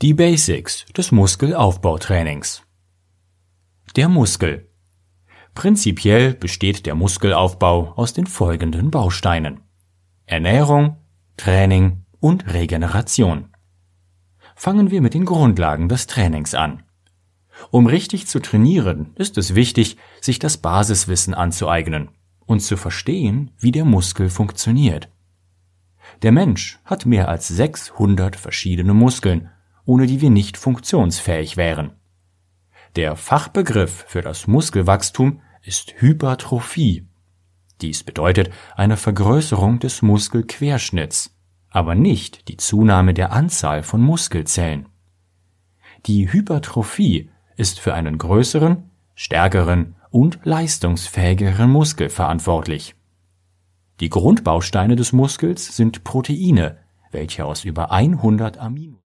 Die Basics des Muskelaufbautrainings. Der Muskel. Prinzipiell besteht der Muskelaufbau aus den folgenden Bausteinen: Ernährung, Training und Regeneration. Fangen wir mit den Grundlagen des Trainings an. Um richtig zu trainieren, ist es wichtig, sich das Basiswissen anzueignen und zu verstehen, wie der Muskel funktioniert. Der Mensch hat mehr als 600 verschiedene Muskeln, ohne die wir nicht funktionsfähig wären. Der Fachbegriff für das Muskelwachstum ist Hypertrophie. Dies bedeutet eine Vergrößerung des Muskelquerschnitts, aber nicht die Zunahme der Anzahl von Muskelzellen. Die Hypertrophie ist für einen größeren, stärkeren und leistungsfähigeren Muskel verantwortlich. Die Grundbausteine des Muskels sind Proteine, welche aus über 100 Aminosäuren